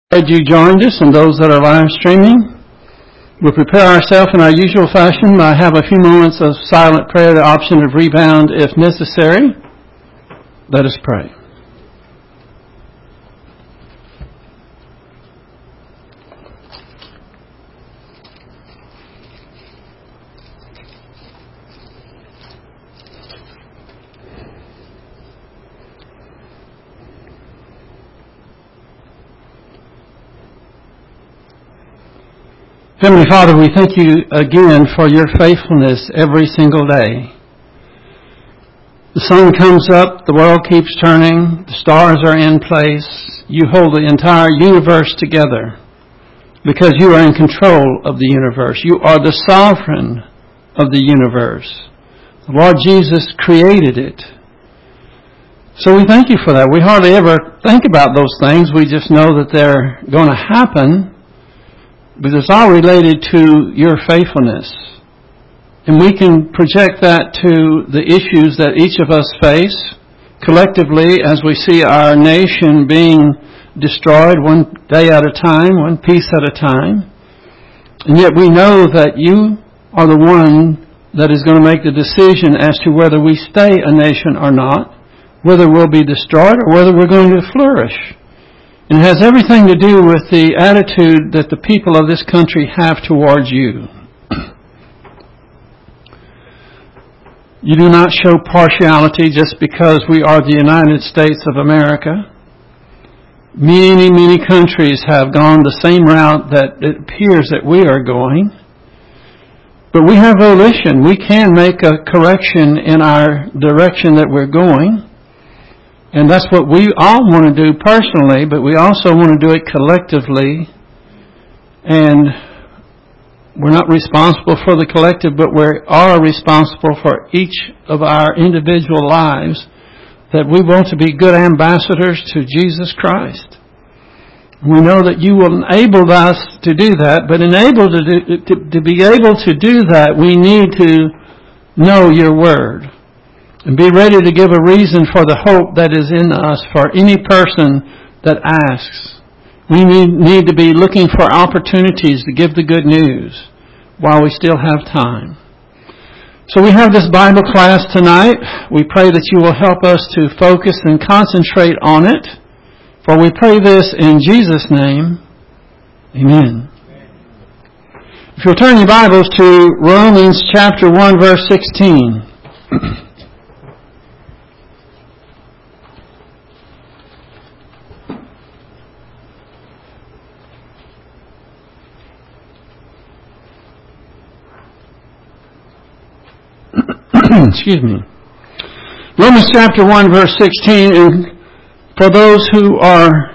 Glad you joined us and those that are live streaming. We'll prepare ourselves in our usual fashion. I have a few moments of silent prayer, the option of rebound if necessary. Let us pray. Heavenly Father, we thank you again for your faithfulness every single day. The sun comes up, the world keeps turning, the stars are in place. You hold the entire universe together because you are in control of the universe. You are the sovereign of the universe. The Lord Jesus created it. So we thank you for that. We hardly ever think about those things. We just know that they're going to happen. But it's all related to your faithfulness. And we can project that to the issues that each of us face collectively as we see our nation being destroyed one day at a time, one piece at a time. And yet we know that you are the one that is going to make the decision as to whether we stay a nation or not, whether we'll be destroyed or whether we're going to flourish. And it has everything to do with the attitude that the people of this country have towards you. You do not show partiality just because we are the United States of America. Many, many countries have gone the same route that it appears that we are going. But we have volition. We can make a correction in our direction that we're going. And that's what we all want to do personally, but we also want to do it collectively. And we're not responsible for the collective, but we are responsible for each of our individual lives, that we want to be good ambassadors to Jesus Christ. We know that you will enable us to do that, but to be able to do that, we need to know your word. And be ready to give a reason for the hope that is in us for any person that asks. We need to be looking for opportunities to give the good news while we still have time. So we have this Bible class tonight. We pray that you will help us to focus and concentrate on it. For we pray this in Jesus' name. Amen. If you'll turn your Bibles to Romans chapter 1, verse 16. Excuse me. Romans chapter 1 verse 16, and for those who are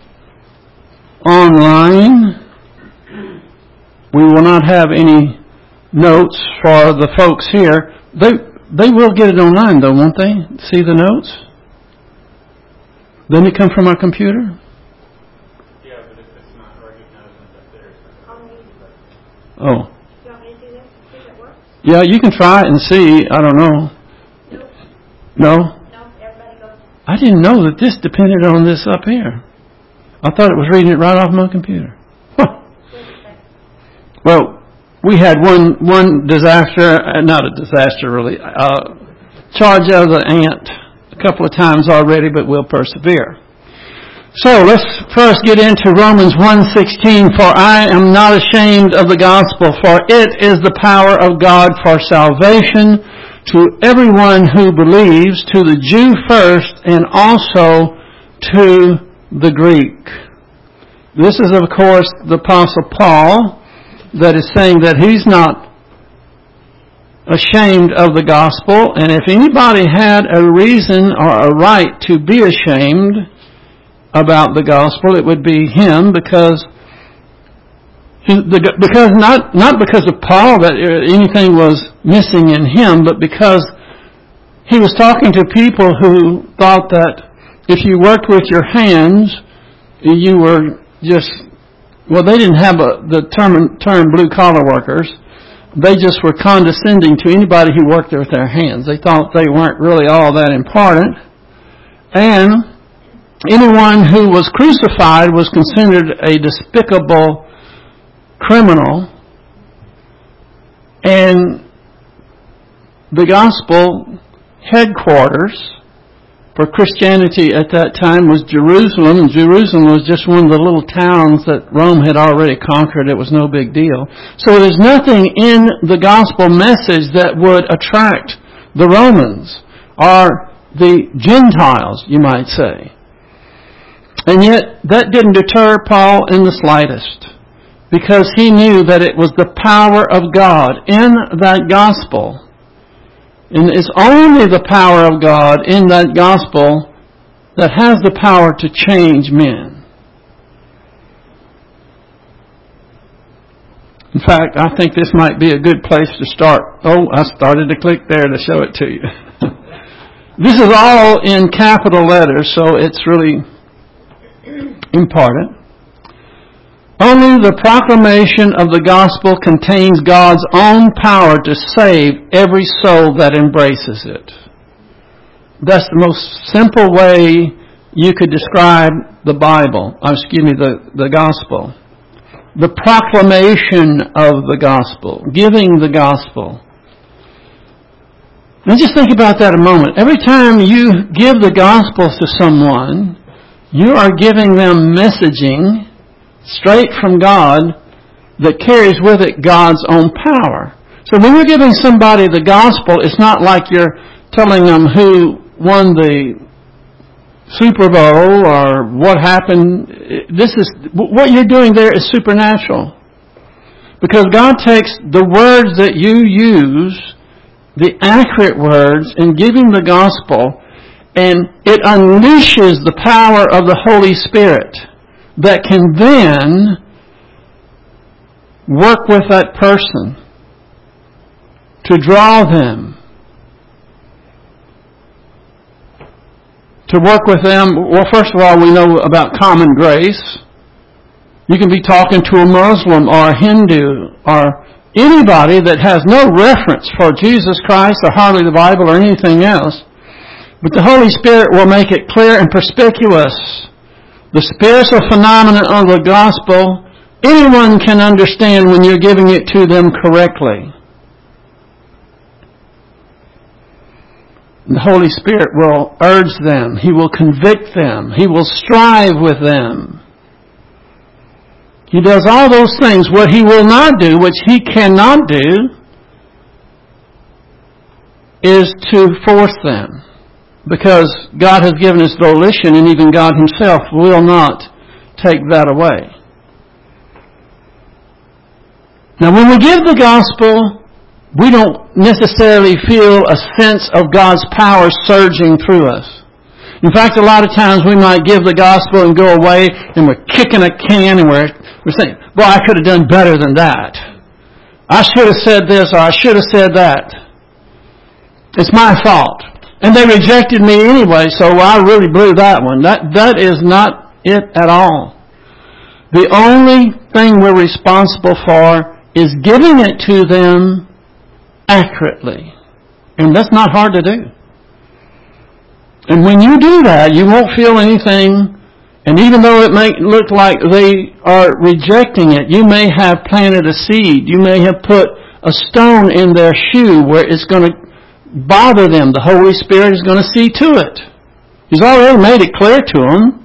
online, we will not have any notes for the folks here. They will get it online though, won't they? See the notes? Doesn't it come from our computer? Yeah, but if it's not recognizing that there's... Oh. Yeah, you can try it and see. I don't know. No? No, everybody goes. I didn't know that this depended on this up here. I thought it was reading it right off my computer. Huh. Well, we had one disaster, not a disaster really, charge of the ant a couple of times already, but we'll persevere. So let's first get into Romans 1:16. For I am not ashamed of the gospel, for it is the power of God for salvation to everyone who believes, to the Jew first and also to the Greek. This is, of course, the Apostle Paul that is saying that he's not ashamed of the gospel. And if anybody had a reason or a right to be ashamed about the gospel, it would be him, because not because of Paul that anything was missing in him, but because he was talking to people who thought that if you worked with your hands, you were just, well, they didn't have the term blue collar workers. They just were condescending to anybody who worked with their hands. They thought they weren't really all that important. And anyone who was crucified was considered a despicable criminal. And the gospel headquarters for Christianity at that time was Jerusalem, and Jerusalem was just one of the little towns that Rome had already conquered. It was no big deal. So there's nothing in the gospel message that would attract the Romans or the Gentiles, you might say. And yet that didn't deter Paul in the slightest, because he knew that it was the power of God in that gospel. And it's only the power of God in that gospel that has the power to change men. In fact, I think this might be a good place to start. Oh, I started to click there to show it to you. This is all in capital letters, so it's really important. Only the proclamation of the gospel contains God's own power to save every soul that embraces it. That's the most simple way you could describe the Bible, the gospel. The proclamation of the gospel, giving the gospel. Now just think about that a moment. Every time you give the gospel to someone, you are giving them messaging straight from God that carries with it God's own power. So when you're giving somebody the gospel, it's not like you're telling them who won the Super Bowl or what happened. What you're doing there is supernatural. Because God takes the words that you use, the accurate words, in giving the gospel, and it unleashes the power of the Holy Spirit that can then work with that person to draw them, to work with them. Well, first of all, we know about common grace. You can be talking to a Muslim or a Hindu or anybody that has no reference for Jesus Christ or hardly the Bible or anything else, but the Holy Spirit will make it clear and perspicuous. The spiritual phenomenon of the gospel, anyone can understand when you're giving it to them correctly. The Holy Spirit will urge them. He will convict them. He will strive with them. He does all those things. What He will not do, which He cannot do, is to force them. Because God has given us volition, and even God Himself will not take that away. Now, when we give the gospel, we don't necessarily feel a sense of God's power surging through us. In fact, a lot of times we might give the gospel and go away, and we're kicking a can, and we're saying, boy, I could have done better than that. I should have said this, or I should have said that. It's my fault. And they rejected me anyway, so I really blew that one. That is not it at all. The only thing we're responsible for is giving it to them accurately. And that's not hard to do. And when you do that, you won't feel anything. And even though it may look like they are rejecting it, you may have planted a seed. You may have put a stone in their shoe where it's going to bother them. The Holy Spirit is going to see to it. He's already made it clear to them.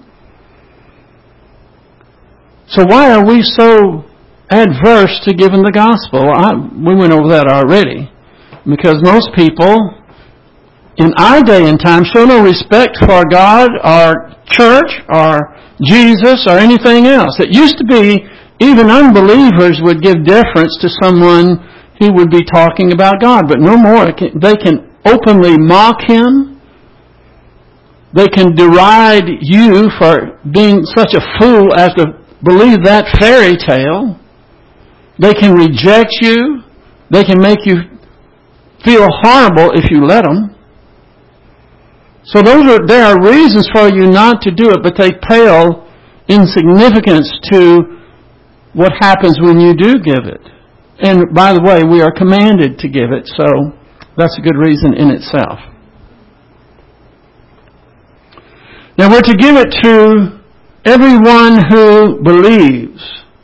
So why are we so adverse to giving the gospel? We went over that already. Because most people in our day and time show no respect for God or church or Jesus or anything else. It used to be even unbelievers would give deference to someone who would be talking about God, but no more. They can openly mock Him. They can deride you for being such a fool as to believe that fairy tale. They can reject you. They can make you feel horrible if you let them. So there are reasons for you not to do it, but they pale in significance to what happens when you do give it. And by the way, we are commanded to give it, so that's a good reason in itself. Now we're to give it to everyone who believes.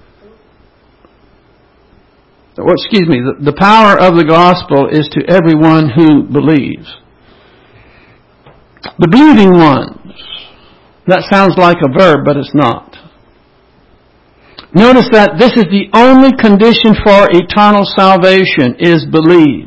The power of the gospel is to everyone who believes. The believing ones. That sounds like a verb, but it's not. Notice that this is the only condition for eternal salvation, is believe.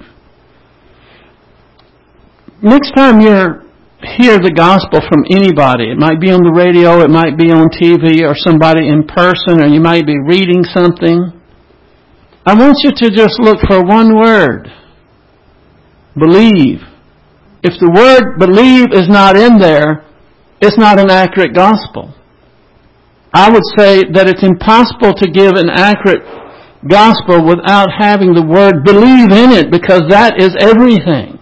Next time you hear the gospel from anybody, it might be on the radio, it might be on TV, or somebody in person, or you might be reading something. I want you to just look for one word. Believe. If the word believe is not in there, it's not an accurate gospel. I would say that it's impossible to give an accurate gospel without having the word believe in it, because that is everything.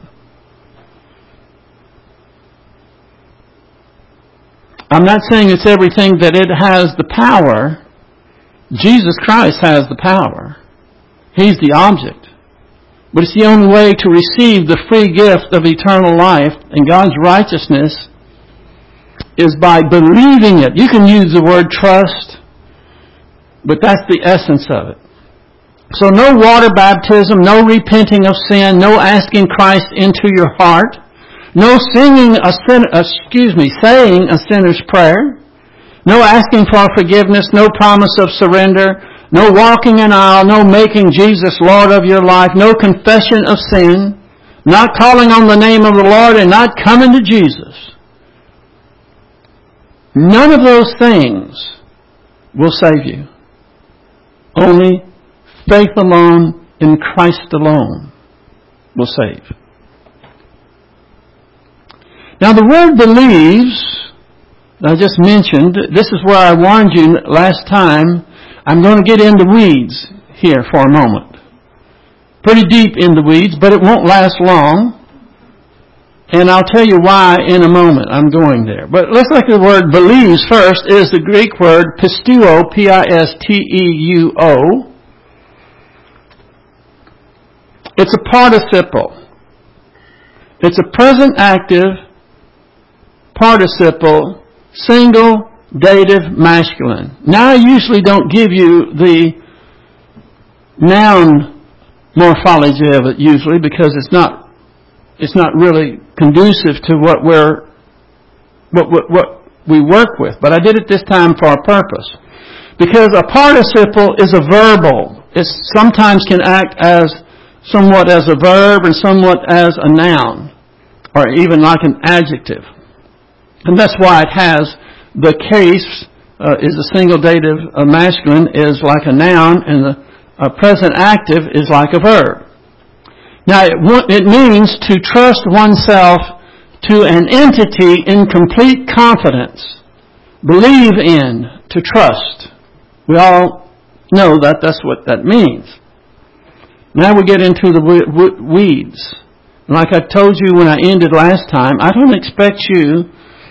I'm not saying it's everything that it has the power. Jesus Christ has the power. He's the object. But it's the only way to receive the free gift of eternal life and God's righteousness is by believing it. You can use the word trust, but that's the essence of it. So no water baptism, no repenting of sin, no asking Christ into your heart, no saying a sinner's prayer, no asking for forgiveness, no promise of surrender, no walking an aisle, no making Jesus Lord of your life, no confession of sin, not calling on the name of the Lord and not coming to Jesus. None of those things will save you. Only faith alone in Christ alone will save. Now the word believes, I just mentioned, this is where I warned you last time, I'm going to get into weeds here for a moment. Pretty deep in the weeds, but it won't last long. And I'll tell you why in a moment. I'm going there. But let's look at the word believes first. It is the Greek word pisteuo, P-I-S-T-E-U-O. It's a participle. It's a present active participle, single dative masculine. Now I usually don't give you the noun morphology of it usually because it's not really conducive to what we work with. But I did it this time for a purpose. Because a participle is a verbal. It sometimes can act somewhat as a verb and somewhat as a noun, or even like an adjective. And that's why it has the case is a single dative masculine is like a noun, and the present active is like a verb. Now, it means to trust oneself to an entity in complete confidence. Believe in, to trust. We all know that that's what that means. Now we get into the weeds. Like I told you when I ended last time, I don't expect you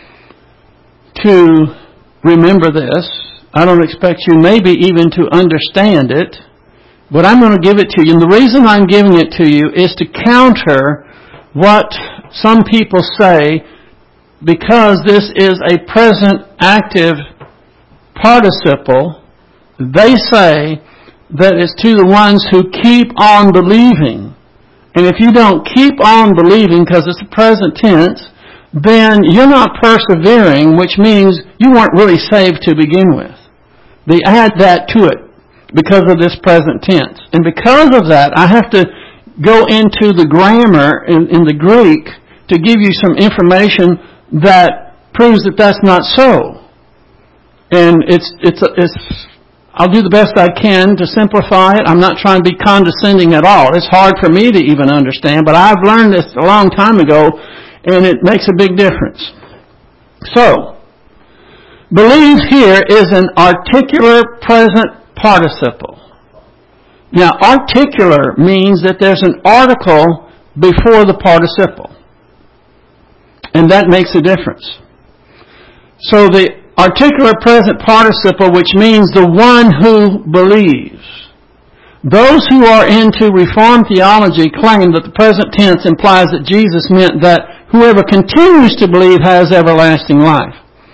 to remember this. I don't expect you maybe even to understand it. But I'm going to give it to you. And the reason I'm giving it to you is to counter what some people say, because this is a present active participle. They say that it's to the ones who keep on believing. And if you don't keep on believing, because it's a present tense, then you're not persevering, which means you weren't really saved to begin with. They add that to it because of this present tense. And because of that, I have to go into the grammar in the Greek to give you some information that proves that that's not so. And I'll do the best I can to simplify it. I'm not trying to be condescending at all. It's hard for me to even understand, but I've learned this a long time ago, and it makes a big difference. So, believe here is an articular present participle. Now, articular means that there's an article before the participle. And that makes a difference. So the articular present participle, which means the one who believes. Those who are into Reformed theology claim that the present tense implies that Jesus meant that whoever continues to believe has everlasting life.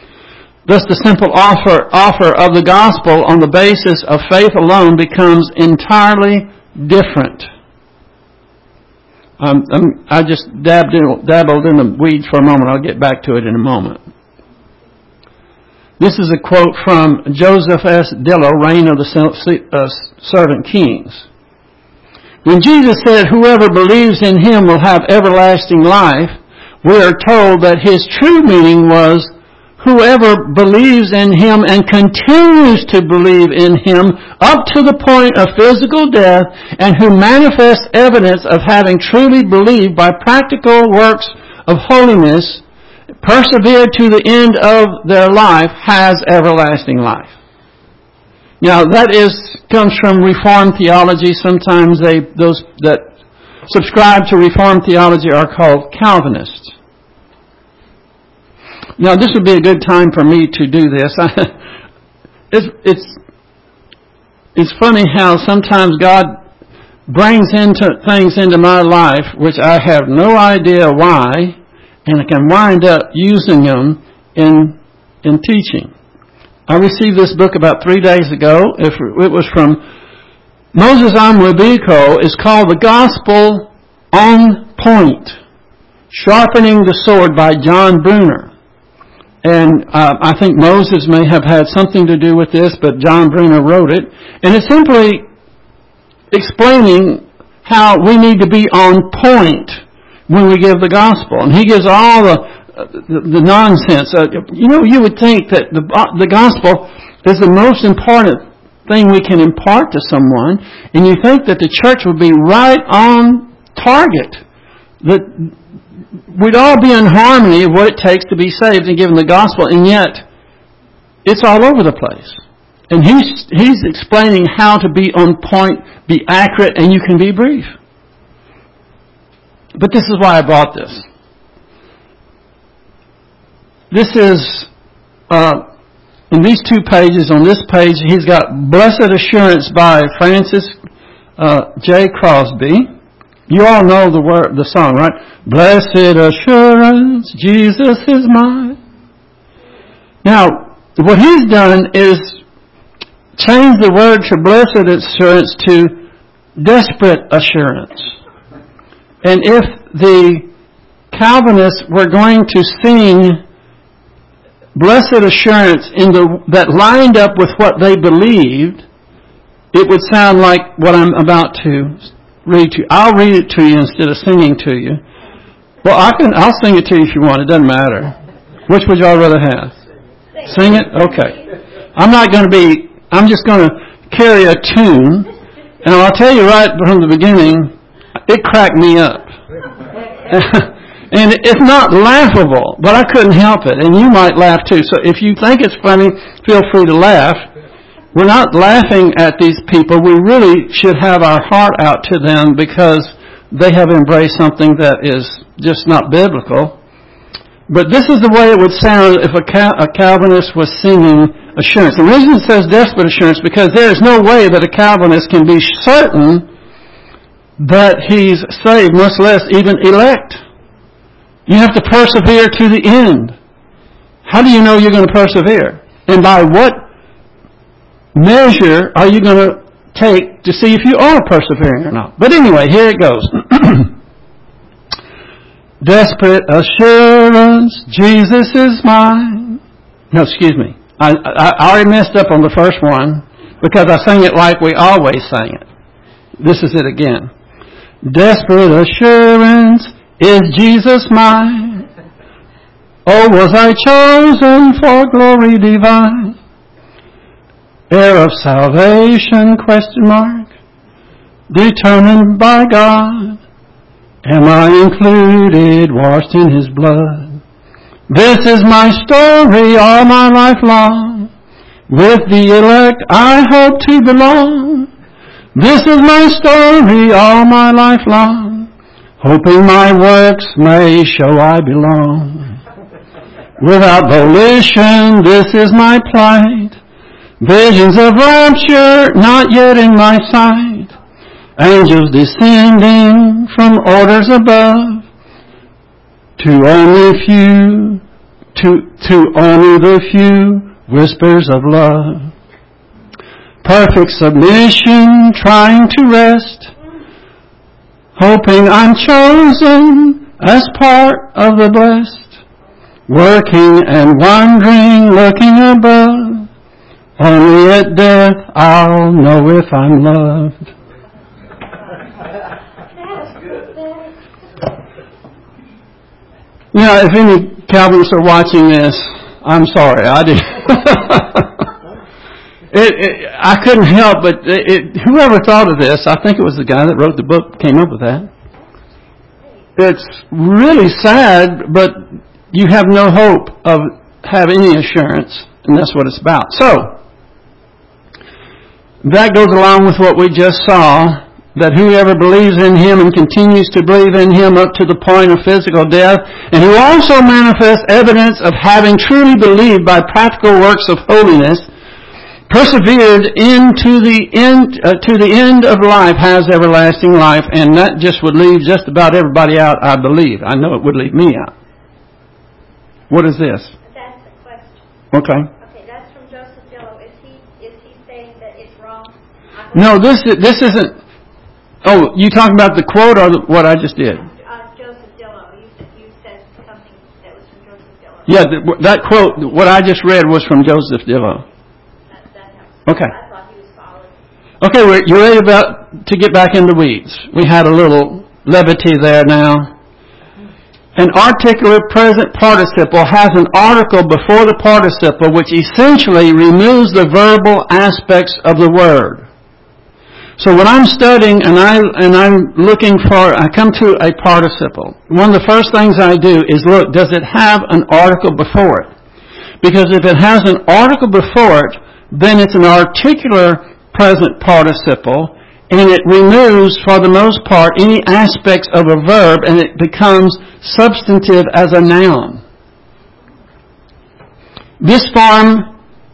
Thus the simple offer of the gospel on the basis of faith alone becomes entirely different. I just dabbled in the weeds for a moment. I'll get back to it in a moment. This is a quote from Joseph S. Dillow, Reign of the Servant Kings. When Jesus said, "Whoever believes in him will have everlasting life," we are told that his true meaning was, whoever believes in him and continues to believe in him up to the point of physical death, and who manifests evidence of having truly believed by practical works of holiness, persevere to the end of their life, has everlasting life. Now that comes from Reformed theology. Sometimes those that subscribe to Reformed theology are called Calvinists. Now this would be a good time for me to do this. It's funny how sometimes God brings things into my life which I have no idea why, and I can wind up using them in teaching. I received this book about 3 days ago. It was from Moses Amwebiko. It's called The Gospel on Point, Sharpening the Sword by John Bruner. And I think Moses may have had something to do with this, but John Bruner wrote it. And it's simply explaining how we need to be on point when we give the gospel. And he gives all the nonsense. You would think that the gospel is the most important thing we can impart to someone, and you think that the church would be right on target, that we'd all be in harmony of what it takes to be saved and given the gospel, and yet it's all over the place. And he's explaining how to be on point, be accurate, and you can be brief. But this is why I brought this. This is, in these 2 pages, on this page, he's got Blessed Assurance by Francis J. Crosby. You all know the song, right? Blessed assurance, Jesus is mine. Now, what he's done is change the word for blessed assurance to desperate assurance. And if the Calvinists were going to sing blessed assurance that lined up with what they believed, it would sound like what I'm about to read to you. I'll read it to you instead of singing to you. Well, I'll sing it to you if you want. It doesn't matter. Which would y'all rather have? Sing it? Okay. I'm just going to carry a tune, and I'll tell you right from the beginning, it cracked me up. And it's not laughable, but I couldn't help it, and you might laugh too. So if you think it's funny, feel free to laugh. We're not laughing at these people. We really should have our heart out to them because they have embraced something that is just not biblical. But this is the way it would sound if a Calvinist was singing assurance. The reason it says desperate assurance because there is no way that a Calvinist can be certain that he's saved, much less even elect. You have to persevere to the end. How do you know you're going to persevere? And by what measure are you going to take to see if you are persevering or not? But anyway, here it goes. Desperate assurance, Jesus is mine. No, excuse me. I already messed up on the first one because I sang it like we always sang it. This is it again. Desperate assurance, is Jesus mine? Oh, was I chosen for glory divine? Heir of salvation, ? Determined by God. Am I included, washed in His blood? This is my story all my life long. With the elect I hope to belong. This is my story all my life long. Hoping my works may show I belong. Without volition, this is my plight. Visions of rapture not yet in my sight. Angels descending from orders above. To only the few whispers of love. Perfect submission, trying to rest, hoping I'm chosen as part of the blessed, working and wondering, looking above. Only at death I'll know if I'm loved. Now, if any Calvinists are watching this, I'm sorry, I did. I couldn't help but whoever thought of this, I think it was the guy that wrote the book, came up with that. It's really sad, but you have no hope of having any assurance, and that's what it's about. So, that goes along with what we just saw, that whoever believes in Him and continues to believe in Him up to the point of physical death, and who also manifests evidence of having truly believed by practical works of holiness, persevered into the end, to the end of life, has everlasting life, and that just would leave just about everybody out, I believe. I know it would leave me out. What is this? That's the question. Okay. Okay, that's from Joseph Dillow. Is he saying that it's wrong? No, this isn't. Oh, you talking about the quote or what I just did? Joseph Dillow. You said something that was from Joseph Dillow. Yeah, that quote, what I just read was from Joseph Dillow. Okay. I thought he was following. Okay, you're ready to get back in the weeds. We had a little levity there now. An articulate present participle has an article before the participle which essentially removes the verbal aspects of the word. So when I'm studying and I'm looking for, I come to a participle. One of the first things I do is look, does it have an article before it? Because if it has an article before it, then it's an articular present participle, and it removes, for the most part, any aspects of a verb, and it becomes substantive as a noun. This form,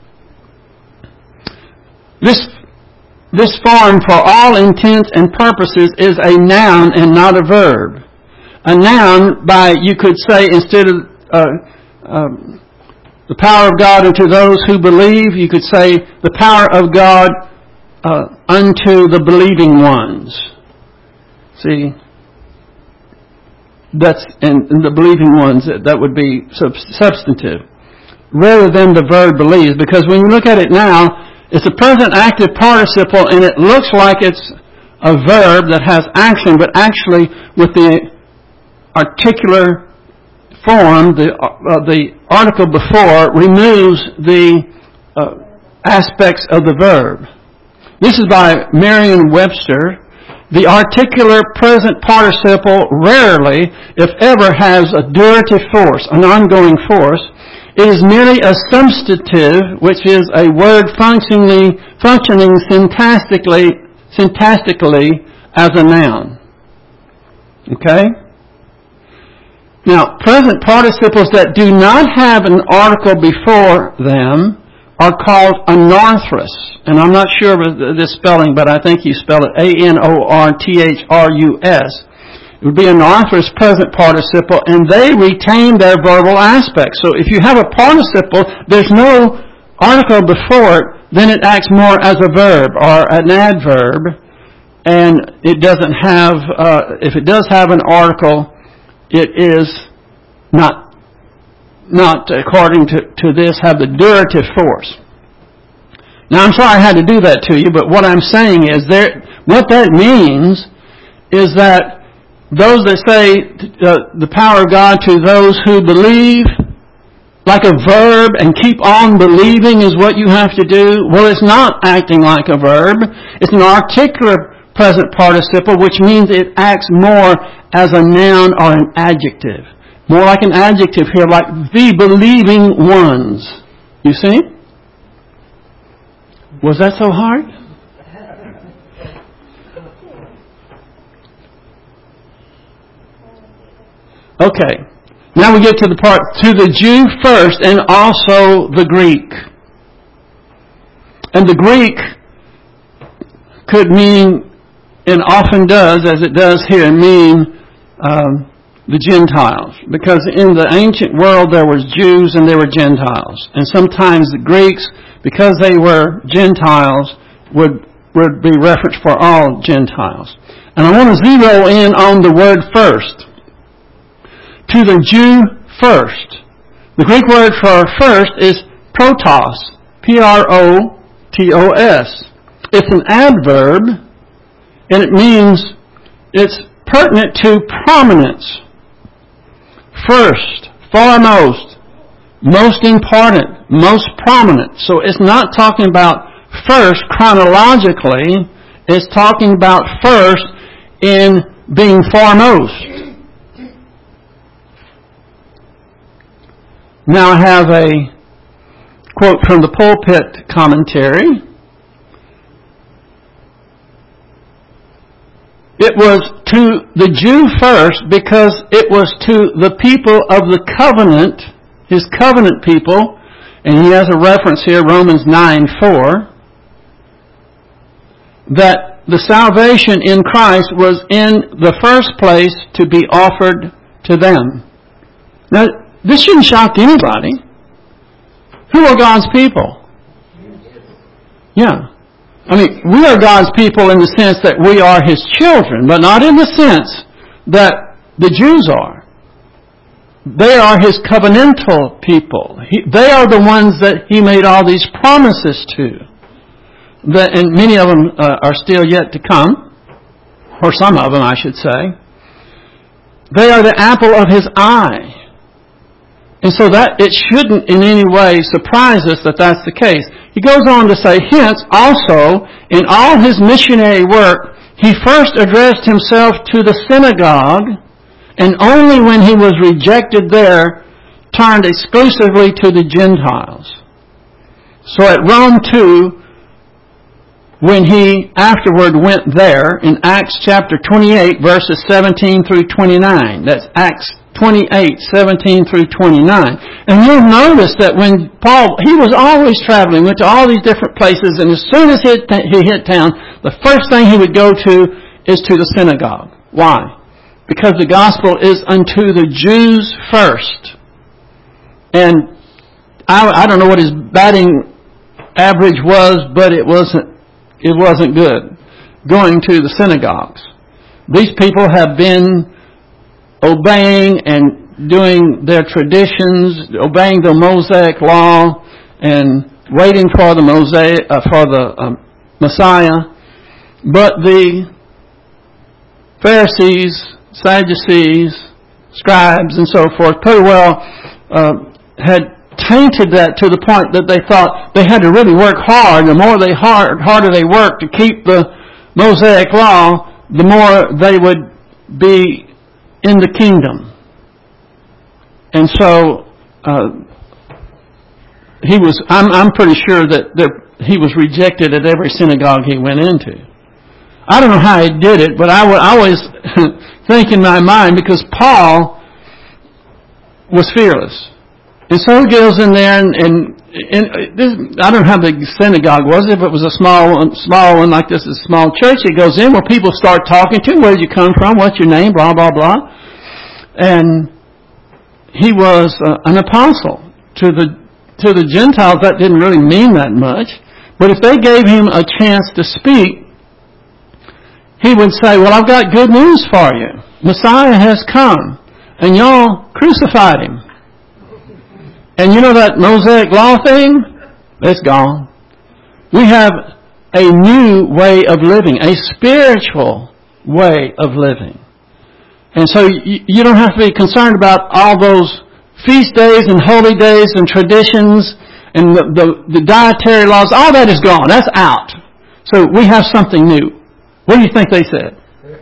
for all intents and purposes, is a noun and not a verb. A noun, you could say, instead of the power of God unto those who believe, you could say the power of God unto the believing ones. See? That's in the believing ones, that would be substantive. Rather than the verb believes, because when you look at it now, it's a present active participle and it looks like it's a verb that has action, but actually with the articular form, the article before removes the aspects of the verb. This is by Merriam-Webster. The articular present participle rarely, if ever, has a durative force, an ongoing force. It is merely a substantive, which is a word functioning syntactically as a noun. Okay? Now, present participles that do not have an article before them are called anorthrous. And I'm not sure of this spelling, but I think you spell it anorthrus. It would be an anorthrous present participle, and they retain their verbal aspects. So if you have a participle, there's no article before it, then it acts more as a verb or an adverb, and it doesn't have, if it does have an article, it is not according to this, have the durative force. Now, I'm sorry I had to do that to you, but what I'm saying is what that means is that those that say the power of God to those who believe, like a verb, and keep on believing is what you have to do. Well, it's not acting like a verb. It's an articular present participle, which means it acts more as a noun or an adjective. More like an adjective here, like the believing ones. You see? Was that so hard? Okay. Now we get to the part, to the Jew first and also the Greek. And the Greek could mean, and often does, as it does here, mean the Gentiles. Because in the ancient world there was Jews and there were Gentiles. And sometimes the Greeks, because they were Gentiles, would be referenced for all Gentiles. And I want to zero in on the word first. To the Jew first. The Greek word for first is protos. P-R-O-T-O-S. It's an adverb, and it means it's pertinent to prominence. First, foremost, most important, most prominent. So it's not talking about first chronologically. It's talking about first in being foremost. Now I have a quote from the Pulpit Commentary. It was to the Jew first because it was to the people of the covenant, his covenant people, and he has a reference here, Romans 9:4, that the salvation in Christ was in the first place to be offered to them. Now, this shouldn't shock anybody. Who are God's people? Yeah. I mean, we are God's people in the sense that we are His children, but not in the sense that the Jews are. They are His covenantal people. They are the ones that He made all these promises to. And many of them are still yet to come, or some of them, I should say. They are the apple of His eye. And so that it shouldn't in any way surprise us that that's the case. He goes on to say, hence also, in all His missionary work, He first addressed Himself to the synagogue, and only when He was rejected there, turned exclusively to the Gentiles. So at Rome too, when He afterward went there, in Acts chapter 28, verses 17 through 29, that's Acts 28, 17 through 29. And you'll notice that when Paul, he was always traveling, went to all these different places, and as soon as he hit town, the first thing he would go to is to the synagogue. Why? Because the gospel is unto the Jews first. And I don't know what his batting average was, but it wasn't good going to the synagogues. These people have been obeying and doing their traditions, obeying the Mosaic law, and waiting for the Messiah. But the Pharisees, Sadducees, scribes, and so forth, pretty well had tainted that to the point that they thought they had to really work hard. The more harder they worked to keep the Mosaic law, the more they would be in the kingdom. And so I'm pretty sure that he was rejected at every synagogue he went into. I don't know how he did it, but I would always think in my mind, because Paul was fearless. And so he goes in there, and this, I don't know how big the synagogue was. If it was a small one like this, a small church, he goes in where people start talking to him. Where did you come from? What's your name? Blah, blah, blah. And he was an apostle. To the Gentiles, that didn't really mean that much. But if they gave him a chance to speak, he would say, well, I've got good news for you. Messiah has come, and y'all crucified him. And you know that Mosaic law thing? It's gone. We have a new way of living, a spiritual way of living. And so you don't have to be concerned about all those feast days and holy days and traditions and the dietary laws. All that is gone. That's out. So we have something new. What do you think they said?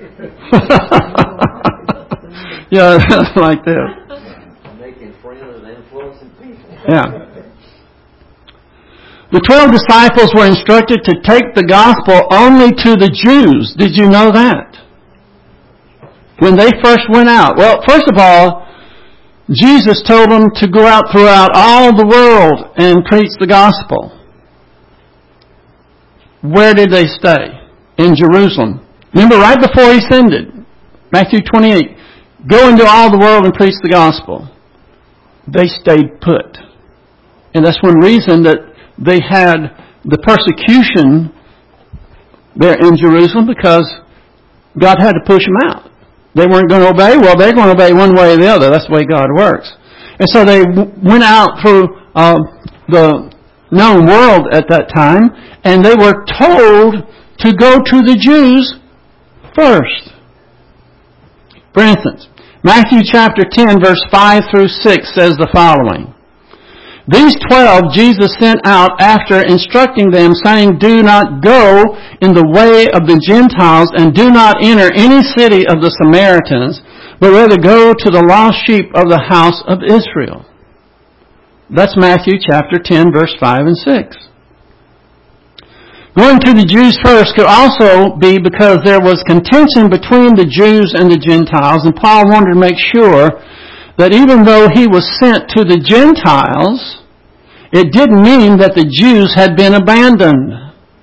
Yeah, like this. Making friends and influencing people. Yeah. The 12 disciples were instructed to take the gospel only to the Jews. Did you know that? When they first went out. Well, first of all, Jesus told them to go out throughout all the world and preach the gospel. Where did they stay? In Jerusalem. Remember, right before He ascended, Matthew 28, go into all the world and preach the gospel. They stayed put. And that's one reason that they had the persecution there in Jerusalem, because God had to push them out. They weren't going to obey. Well, they're going to obey one way or the other. That's the way God works. And so they went out through the known world at that time, and they were told to go to the Jews first. For instance, Matthew chapter 10, verse 5 through 6 says the following. These 12 Jesus sent out after instructing them, saying, do not go in the way of the Gentiles, and do not enter any city of the Samaritans, but rather go to the lost sheep of the house of Israel. That's Matthew chapter 10, verse 5 and 6. Going to the Jews first could also be because there was contention between the Jews and the Gentiles, and Paul wanted to make sure that even though he was sent to the Gentiles, it didn't mean that the Jews had been abandoned.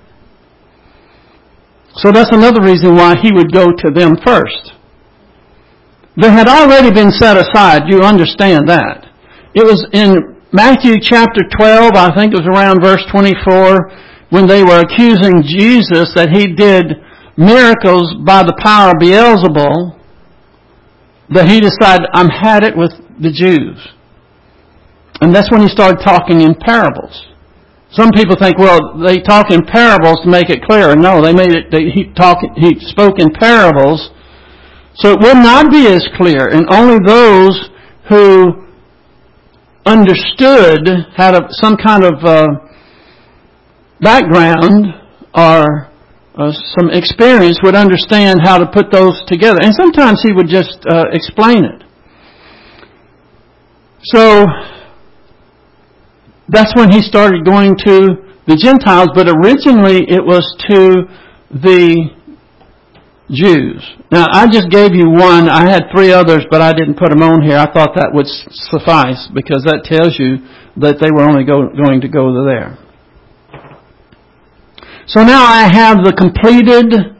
So that's another reason why he would go to them first. They had already been set aside, you understand that. It was in Matthew chapter 12, I think it was around verse 24, when they were accusing Jesus that he did miracles by the power of Beelzebul, that he decided, I'm had it with the Jews. And that's when he started talking in parables. Some people think, well, they talk in parables to make it clearer. No, he spoke in parables, so it would not be as clear. And only those who understood, had some kind of background or some experience would understand how to put those together. And sometimes he would just explain it. So that's when he started going to the Gentiles, but originally it was to the Jews. Now, I just gave you one. I had 3 others, but I didn't put them on here. I thought that would suffice, because that tells you that they were only going to go there. So now I have the completed,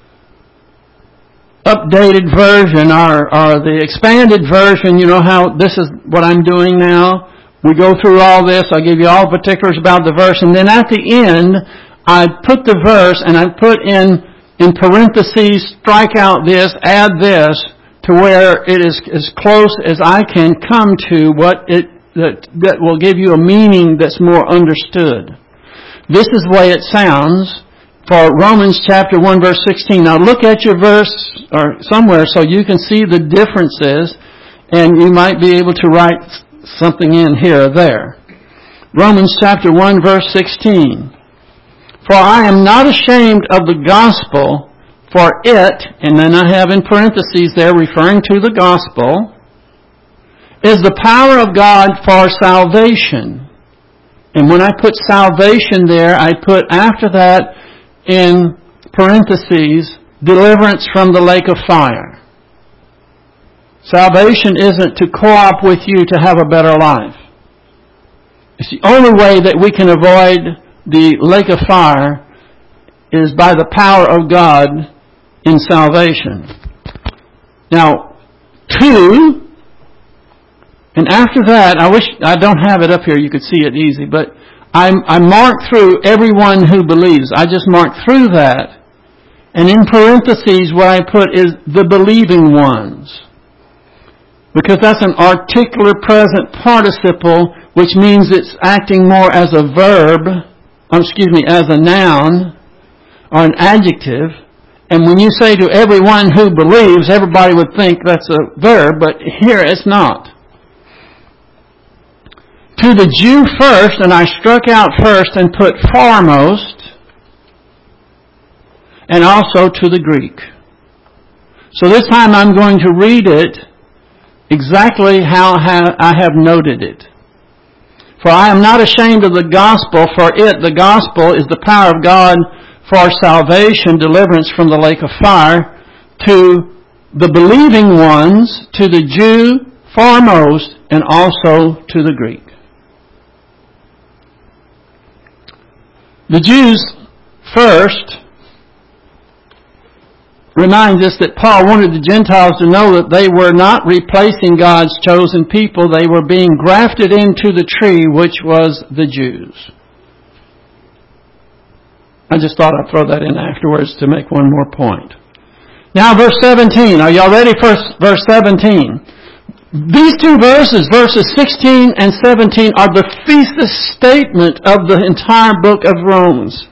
updated version, or the expanded version. You know how this is what I'm doing now? We go through all this. I give you all particulars about the verse, and then at the end, I put the verse and I put in parentheses, strike out this, add this, to where it is as close as I can come to what that will give you a meaning that's more understood. This is the way it sounds for Romans chapter 1, verse 16. Now look at your verse or somewhere so you can see the differences, and you might be able to write something in here or there. Romans chapter 1, verse 16. For I am not ashamed of the gospel, for it, and then I have in parentheses there referring to the gospel, is the power of God for salvation. And when I put salvation there, I put after that in parentheses, deliverance from the lake of fire. Salvation isn't to co-op with you to have a better life. It's the only way that we can avoid the lake of fire is by the power of God in salvation. Now, 2, and after that, I wish I don't have it up here, you could see it easy, but I marked through everyone who believes. I just marked through that, and in parentheses what I put is the believing ones. Because that's an articular present participle, which means it's acting more as a verb, as a noun or an adjective. And when you say to everyone who believes, everybody would think that's a verb, but here it's not. To the Jew first, and I struck out first and put foremost, and also to the Greek. So this time I'm going to read it exactly how I have noted it. For I am not ashamed of the gospel, for it, the gospel, is the power of God for salvation, deliverance from the lake of fire, to the believing ones, to the Jew foremost, and also to the Greek. The Jews first reminds us that Paul wanted the Gentiles to know that they were not replacing God's chosen people. They were being grafted into the tree, which was the Jews. I just thought I'd throw that in afterwards to make one more point. Now verse 17. Are y'all ready for verse 17? These two verses, verses 16 and 17, are the thesis statement of the entire book of Romans.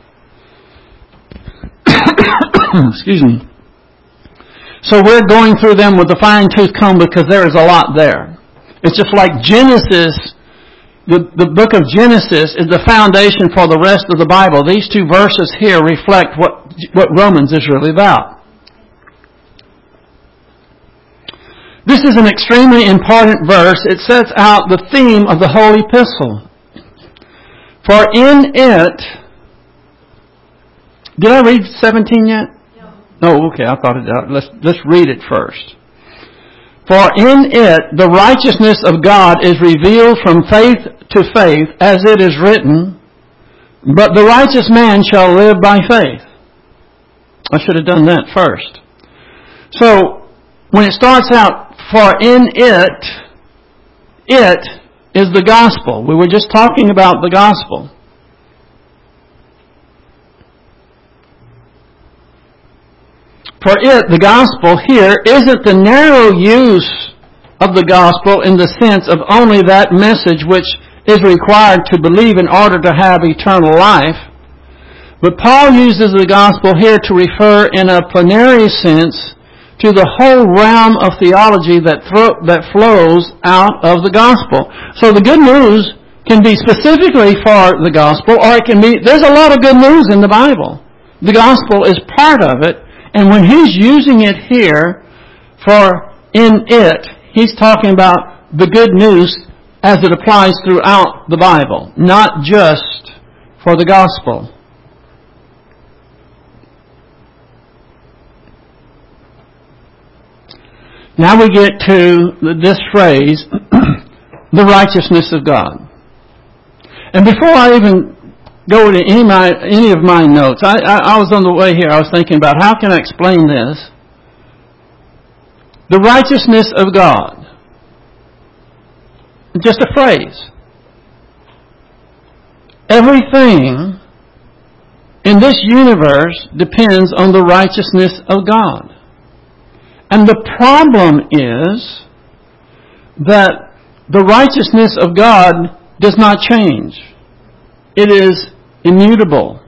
Excuse me. So we're going through them with a fine-tooth comb because there is a lot there. It's just like Genesis. The book of Genesis is the foundation for the rest of the Bible. These two verses here reflect what Romans is really about. This is an extremely important verse. It sets out the theme of the whole epistle. For in it... Did I read 17 yet? No, okay, I thought it out. Let's read it first. For in it the righteousness of God is revealed from faith to faith, as it is written, but the righteous man shall live by faith. I should have done that first. So, when it starts out, for in it is the gospel. We were just talking about the gospel. For it, the gospel here, isn't the narrow use of the gospel in the sense of only that message which is required to believe in order to have eternal life. But Paul uses the gospel here to refer in a plenary sense to the whole realm of theology that flows out of the gospel. So the good news can be specifically for the gospel, or it can be, there's a lot of good news in the Bible. The gospel is part of it. And when he's using it here for in it, he's talking about the good news as it applies throughout the Bible, not just for the gospel. Now we get to this phrase, the righteousness of God. And before I even go to any of my notes, I was on the way here, I was thinking about how can I explain this? The righteousness of God. Just a phrase. Everything in this universe depends on the righteousness of God. And the problem is that the righteousness of God does not change. It is immutable.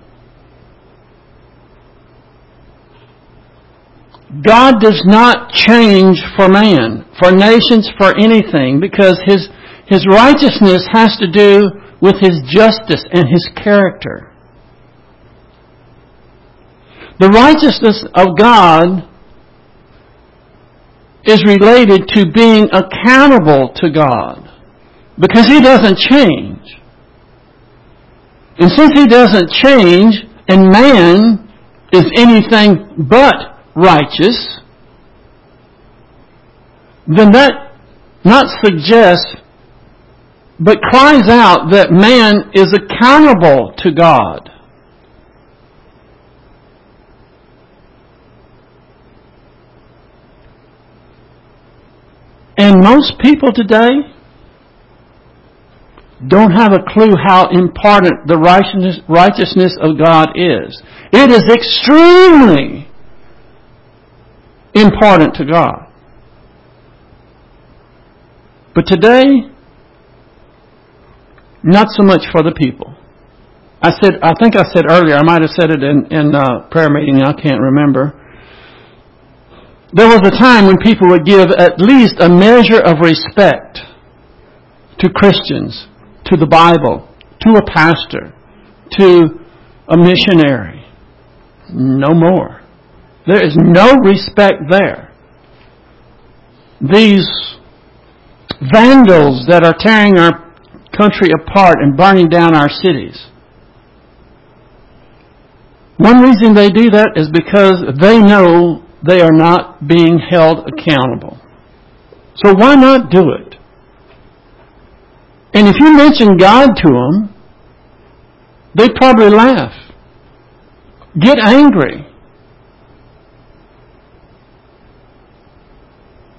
God does not change for man, for nations, for anything, because His righteousness has to do with His justice and His character. The righteousness of God is related to being accountable to God, because He doesn't change. And since He doesn't change, and man is anything but righteous, then that not suggests, but cries out that man is accountable to God. And most people today don't have a clue how important the righteousness of God is. It is extremely important to God. But today, not so much for the people. I think I said earlier, I might have said it in prayer meeting, I can't remember. There was a time when people would give at least a measure of respect to Christians, to the Bible, to a pastor, to a missionary. No more. There is no respect there. These vandals that are tearing our country apart and burning down our cities. One reason they do that is because they know they are not being held accountable. So why not do it? And if you mention God to them, they'd probably laugh, get angry.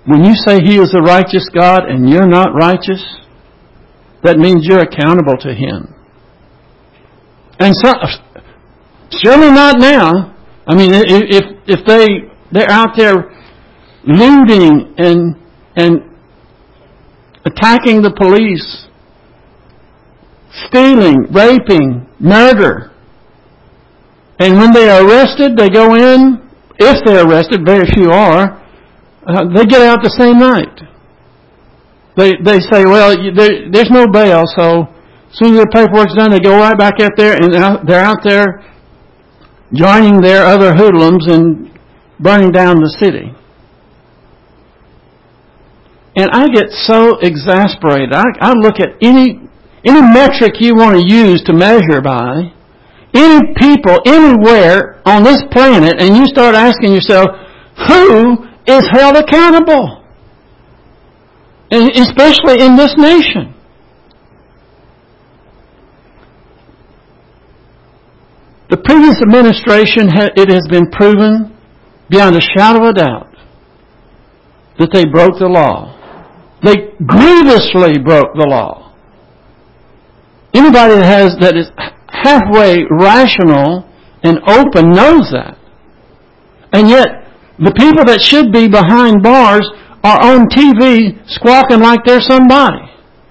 when you say He is a righteous God and you're not righteous, that means you're accountable to Him. And so, surely not now. I mean, if they're out there looting and attacking the police, stealing, raping, murder, and when they are arrested, they go in. If they're arrested, very few are. They get out the same night. They say, well, there's no bail, so as soon as the paperwork's done, they go right back out there, and they're out there joining their other hoodlums and burning down the city. And I get so exasperated. I look at any metric you want to use to measure by, any people anywhere on this planet, and you start asking yourself, who is held accountable? And especially in this nation. The previous administration, it has been proven beyond a shadow of a doubt that they broke the law. They grievously broke the law. Anybody that is halfway rational and open knows that. And yet, the people that should be behind bars are on TV squawking like they're somebody.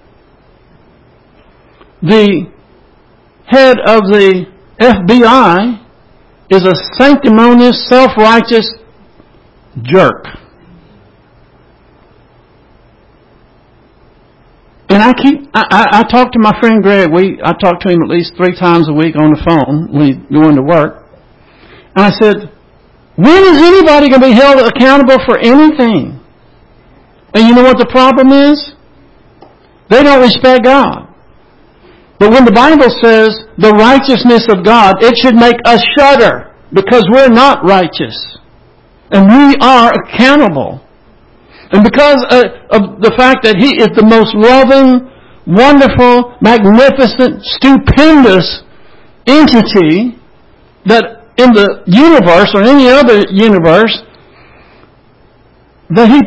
The head of the FBI is a sanctimonious, self-righteous jerk. And I talk to my friend Greg. I talk to him at least 3 times a week on the phone when he's going to work. And I said, when is anybody going to be held accountable for anything? And you know what the problem is? They don't respect God. But when the Bible says the righteousness of God, it should make us shudder because we're not righteous. And we are accountable. And because of the fact that He is the most loving, wonderful, magnificent, stupendous entity that in the universe or any other universe, that He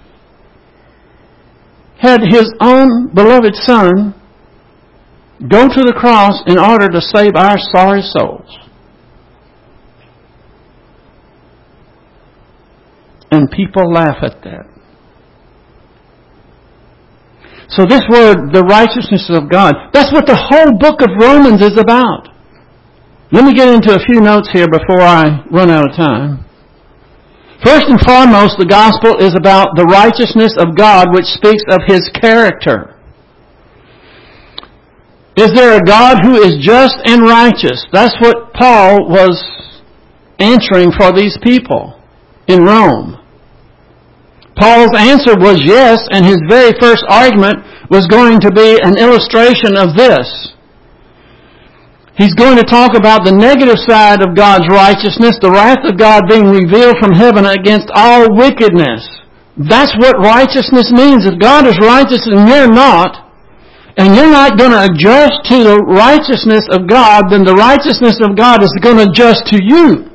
had His own beloved Son go to the cross in order to save our sorry souls. And people laugh at that. So this word, the righteousness of God, that's what the whole book of Romans is about. Let me get into a few notes here before I run out of time. First and foremost, the gospel is about the righteousness of God, which speaks of His character. Is there a God who is just and righteous? That's what Paul was answering for these people in Rome. Paul's answer was yes, and his very first argument was going to be an illustration of this. He's going to talk about the negative side of God's righteousness, the wrath of God being revealed from heaven against all wickedness. That's what righteousness means. If God is righteous and you're not going to adjust to the righteousness of God, then the righteousness of God is going to adjust to you.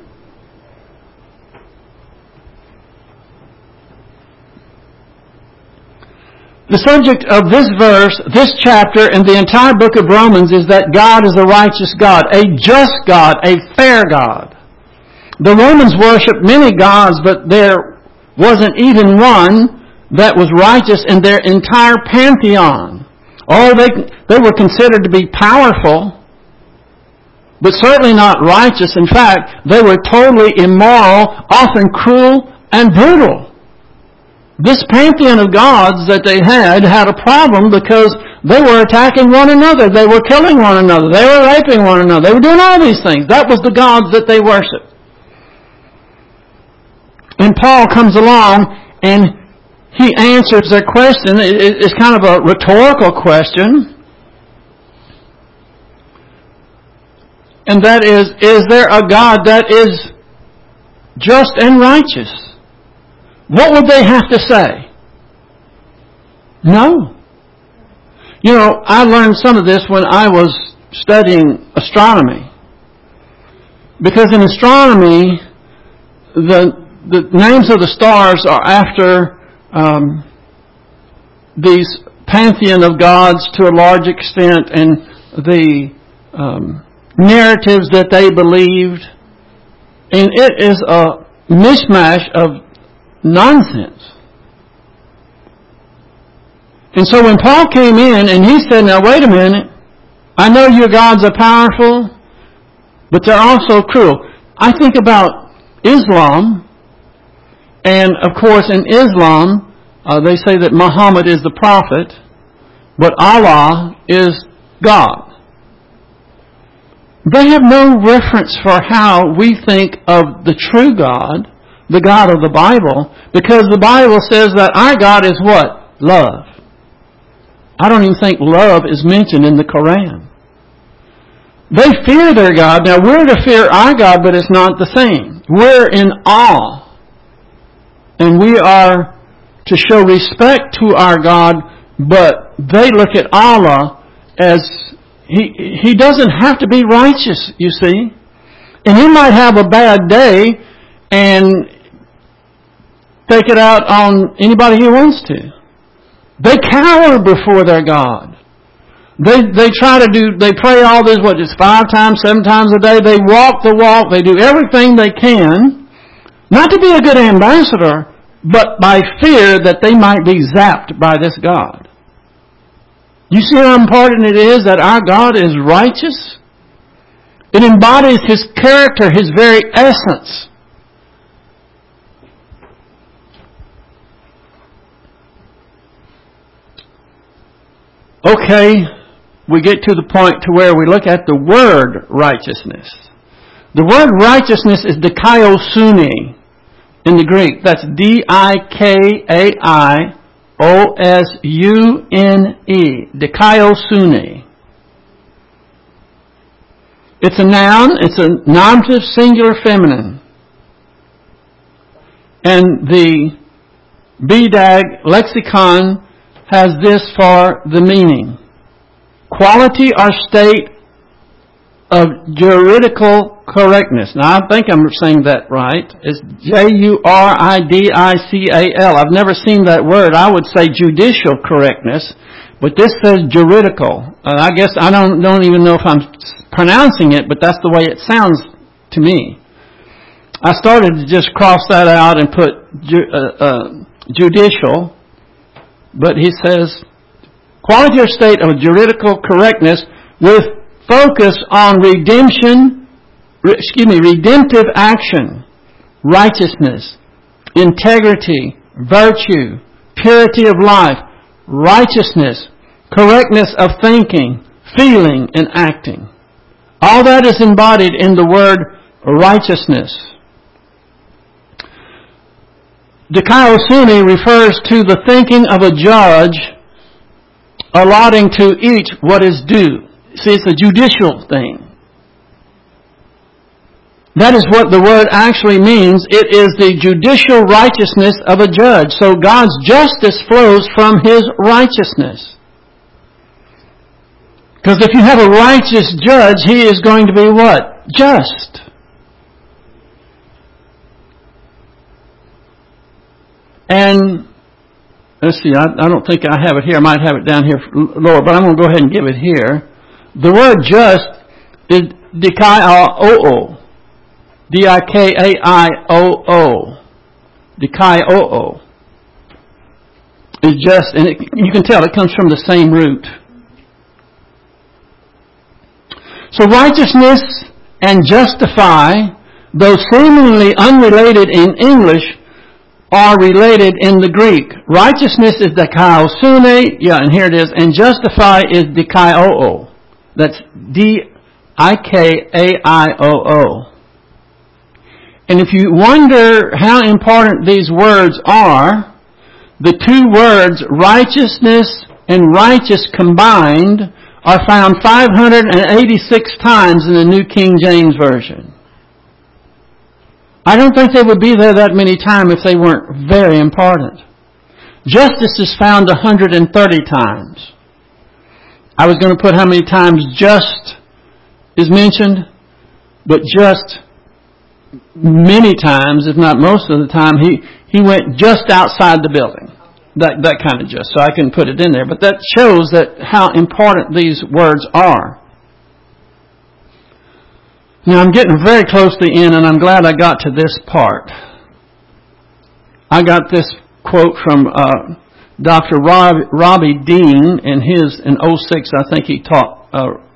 The subject of this verse, this chapter, and the entire book of Romans is that God is a righteous God, a just God, a fair God. The Romans worshipped many gods, but there wasn't even one that was righteous in their entire pantheon. They were considered to be powerful, but certainly not righteous. In fact, they were totally immoral, often cruel and brutal. This pantheon of gods that they had a problem because they were attacking one another. They were killing one another. They were raping one another. They were doing all these things. That was the gods that they worshipped. And Paul comes along and he answers their question. It's kind of a rhetorical question. And that is there a God that is just and righteous? What would they have to say? No. You know, I learned some of this when I was studying astronomy. Because in astronomy, the names of the stars are after these pantheon of gods to a large extent, and the narratives that they believed. And it is a mishmash of nonsense. And so when Paul came in and he said, now wait a minute, I know your gods are powerful, but they're also cruel. I think about Islam, and of course in Islam, they say that Muhammad is the prophet, but Allah is God. They have no reference for how we think of the true God, the God of the Bible, because the Bible says that our God is what? Love. I don't even think love is mentioned in the Quran. They fear their God. Now we're to fear our God, but it's not the same. We're in awe. And we are to show respect to our God, but they look at Allah as He doesn't have to be righteous, you see. And He might have a bad day and take it out on anybody He wants to. They cower before their God. They pray all this, just 5 times, 7 times a day. They walk the walk. They do everything they can, not to be a good ambassador, but by fear that they might be zapped by this God. You see how important it is that our God is righteous? It embodies His character, His very essence. Okay, we get to the point to where we look at the word righteousness. The word righteousness is dikaiosune in the Greek. That's D-I-K-A-I-O-S-U-N-E. Dikaiosune. It's a noun. It's a nominative singular feminine. And the BDAG lexicon has this for the meaning. Quality or state of juridical correctness. Now, I think I'm saying that right. It's J-U-R-I-D-I-C-A-L. I've never seen that word. I would say judicial correctness, but this says juridical. I guess I don't even know if I'm pronouncing it, but that's the way it sounds to me. I started to just cross that out and put judicial, but he says quality or state of juridical correctness with focus on redemptive action, righteousness, integrity, virtue, purity of life, righteousness, correctness of thinking, feeling, and acting. All that is embodied in the word righteousness. Dikaiosune refers to the thinking of a judge allotting to each what is due. See, it's a judicial thing. That is what the word actually means. It is the judicial righteousness of a judge. So God's justice flows from His righteousness. Because if you have a righteous judge, he is going to be what? Just. And let's see, I don't think I have it here. I might have it down here lower, but I'm going to go ahead and give it here. The word just is dikaio. D-I-K-A-I-O-O. Dikaio. It's just, and you can tell it comes from the same root. So righteousness and justify, though seemingly unrelated in English, are related in the Greek. Righteousness is dikaiosune, and here it is, and justify is dikaio. That's D-I-K-A-I-O-O. And if you wonder how important these words are, the two words righteousness and righteous combined are found 586 times in the New King James Version. I don't think they would be there that many times if they weren't very important. Justice is found 130 times. I was going to put how many times just is mentioned, but just many times, if not most of the time, he went just outside the building. that kind of gist. So I can put it in there. But that shows that how important these words are. Now I'm getting very close to the end, and I'm glad I got to this part. I got this quote from Dr. Robbie Dean in 06, I think he taught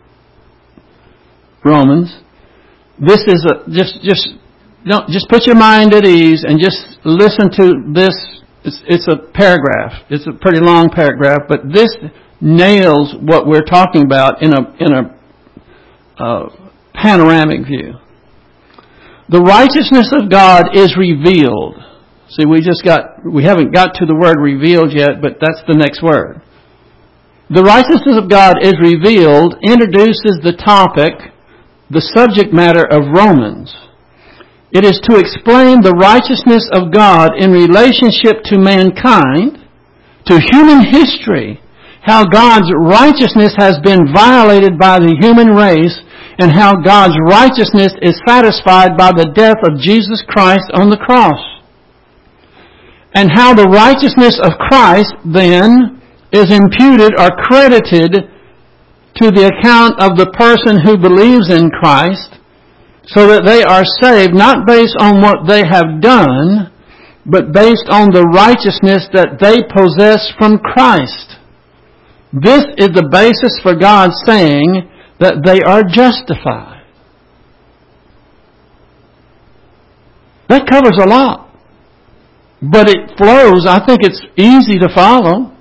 Romans. This is just put your mind at ease and just listen to this. It's a paragraph. It's a pretty long paragraph, but this nails what we're talking about in a panoramic view. The righteousness of God is revealed. See, we haven't got to the word revealed yet, but that's the next word. The righteousness of God is revealed introduces the topic, the subject matter of Romans. It is to explain the righteousness of God in relationship to mankind, to human history, how God's righteousness has been violated by the human race, and how God's righteousness is satisfied by the death of Jesus Christ on the cross. And how the righteousness of Christ, then, is imputed or credited to the account of the person who believes in Christ, so that they are saved not based on what they have done, but based on the righteousness that they possess from Christ. This is the basis for God saying that they are justified. That covers a lot. But it flows. I think it's easy to follow.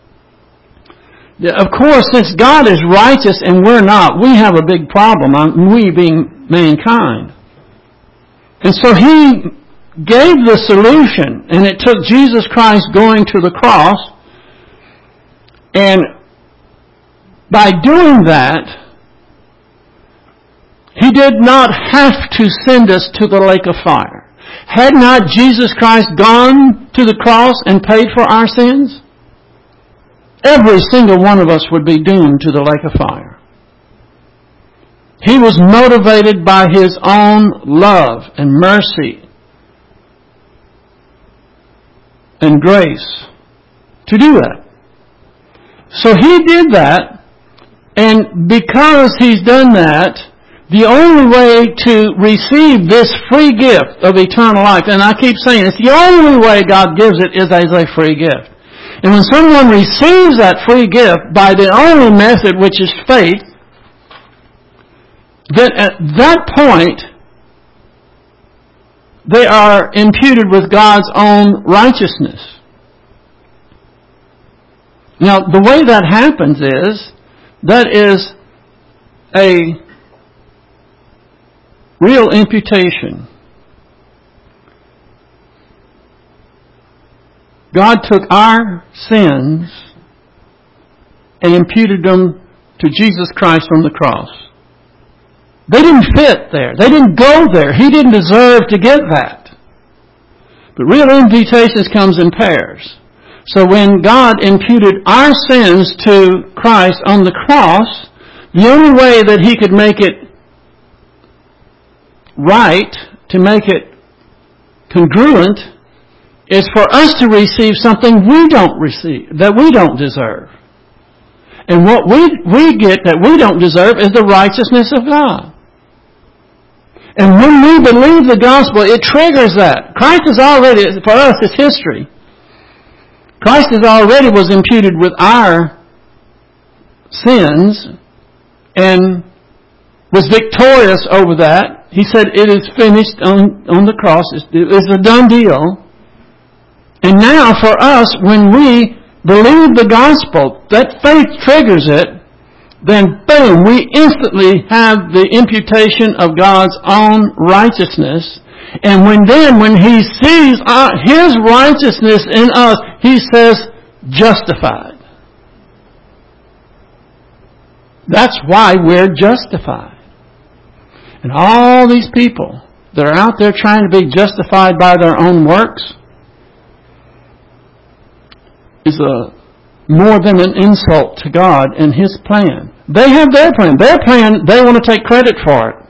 Of course, since God is righteous and we're not, we have a big problem, we being mankind. And so He gave the solution, and it took Jesus Christ going to the cross. And by doing that, He did not have to send us to the lake of fire. Had not Jesus Christ gone to the cross and paid for our sins, every single one of us would be doomed to the lake of fire. He was motivated by His own love and mercy and grace to do that. So He did that, and because He's done that, the only way to receive this free gift of eternal life, and I keep saying it's the only way God gives it is as a free gift. And when someone receives that free gift by the only method, which is faith, then at that point, they are imputed with God's own righteousness. Now, the way that happens is, that is a real imputation. God took our sins and imputed them to Jesus Christ on the cross. They didn't fit there. They didn't go there. He didn't deserve to get that. But real imputation comes in pairs. So when God imputed our sins to Christ on the cross, the only way that He could make it right, to make it congruent, is for us to receive something we don't receive, that we don't deserve. And what we get that we don't deserve is the righteousness of God. And when we believe the gospel, it triggers that. Christ is already, for us, it's history. Christ is already was imputed with our sins and was victorious over that. He said, it is finished on the cross. It's a done deal. And now for us, when we believe the gospel, that faith triggers it, then boom, we instantly have the imputation of God's own righteousness. And when He sees His righteousness in us, He says, justified. That's why we're justified. And all these people that are out there trying to be justified by their own works is more than an insult to God and His plan. They have their plan. Their plan, they want to take credit for it.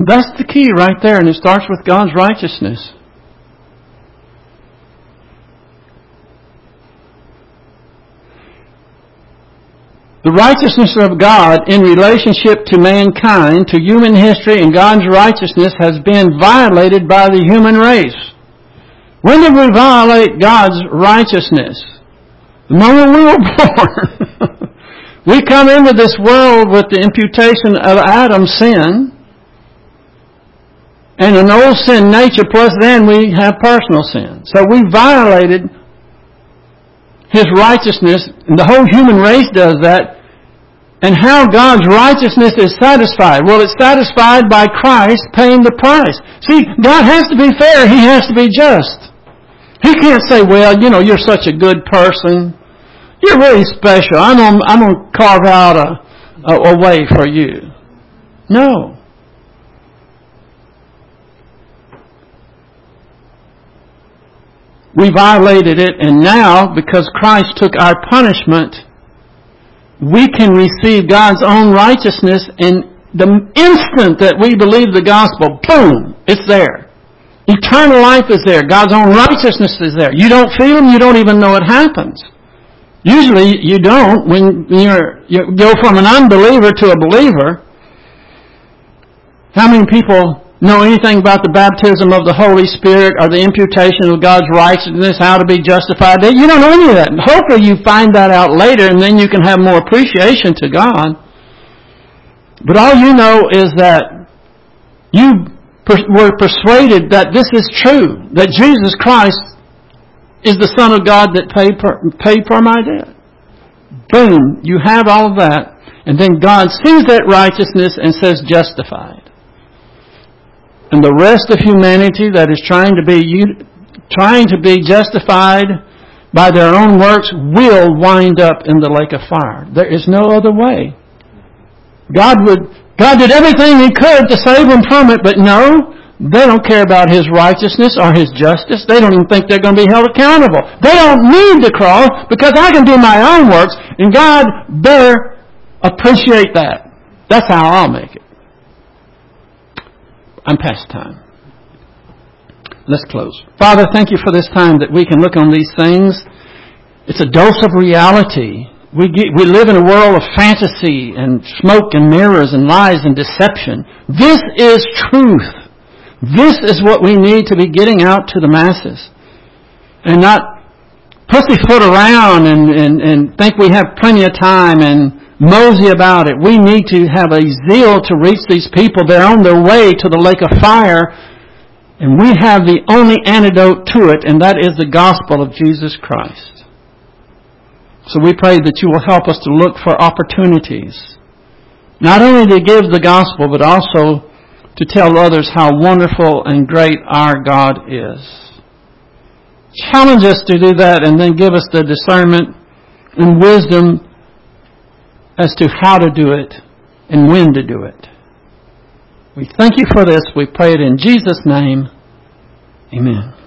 That's the key right there, and it starts with God's righteousness. The righteousness of God in relationship to mankind, to human history, and God's righteousness has been violated by the human race. When did we violate God's righteousness? The moment we were born. We come into this world with the imputation of Adam's sin, and an old sin nature, plus then we have personal sin. So we violated His righteousness, and the whole human race does that. And how God's righteousness is satisfied? Well, it's satisfied by Christ paying the price. See, God has to be fair. He has to be just. He can't say, well, you're such a good person. You're really special. I'm going to carve out a way for you. No. We violated it, and now, because Christ took our punishment, we can receive God's own righteousness, and the instant that we believe the gospel, boom, it's there. Eternal life is there. God's own righteousness is there. You don't feel them, you don't even know it happens. Usually you don't when you go from an unbeliever to a believer. How many people know anything about the baptism of the Holy Spirit or the imputation of God's righteousness, how to be justified? You don't know any of that. Hopefully you find that out later, and then you can have more appreciation to God. But all you know is that you were persuaded that this is true, that Jesus Christ is the Son of God that paid for my debt. Boom, you have all of that, and then God sees that righteousness and says justified. And the rest of humanity that is trying to be justified by their own works will wind up in the lake of fire. There is no other way. God did everything He could to save them from it, but no, they don't care about His righteousness or His justice. They don't even think they're going to be held accountable. They don't need the cross because I can do my own works, and God better appreciate that. That's how I'll make it. I'm past time. Let's close. Father, thank You for this time that we can look on these things. It's a dose of reality. We live in a world of fantasy and smoke and mirrors and lies and deception. This is truth. This is what we need to be getting out to the masses. And not pussyfoot around and think we have plenty of time and mosey about it. We need to have a zeal to reach these people. They're on their way to the lake of fire, and we have the only antidote to it, and that is the gospel of Jesus Christ. So we pray that You will help us to look for opportunities, not only to give the gospel, but also to tell others how wonderful and great our God is. Challenge us to do that, and then give us the discernment and wisdom as to how to do it and when to do it. We thank You for this. We pray it in Jesus' name. Amen.